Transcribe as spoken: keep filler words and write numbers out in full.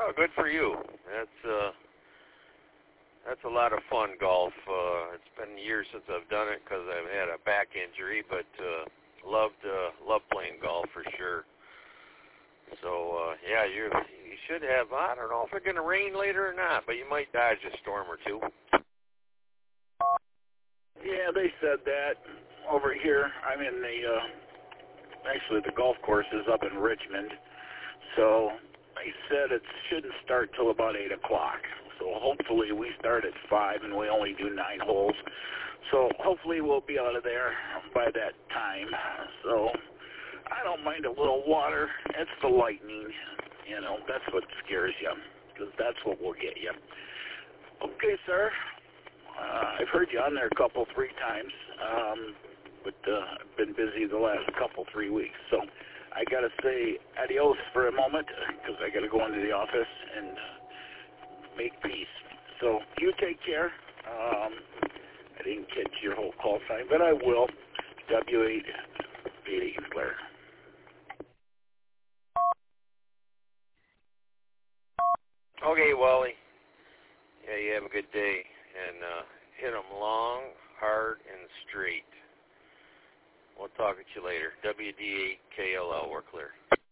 Oh, good for you. That's uh, that's a lot of fun, golf. Uh, it's been years since I've done it because I've had a back injury, but uh, loved uh, love playing golf for sure. So uh, yeah, you you should have. I don't know if it's going to rain later or not, but you might dodge a storm or two. Yeah, they said that over here. I'm in the uh, actually the golf course is up in Richmond, so they said it shouldn't start till about eight o'clock. So hopefully we start at five and we only do nine holes. So hopefully we'll be out of there by that time. So I don't mind a little water. It's the lightning, you know. That's what scares you, because that's what will get you. Okay, sir. Uh, I've heard you on there a couple, three times, um, but uh, I've been busy the last couple, three weeks. So I got to say adios for a moment because I got to go into the office and make peace. So you take care. Um, I didn't catch your whole call sign, but I will. W eight eighty Blair. Okay, Wally. Yeah, you have a good day. And uh, hit them long, hard, and straight. We'll talk at you later. W D eight K L L, we're clear.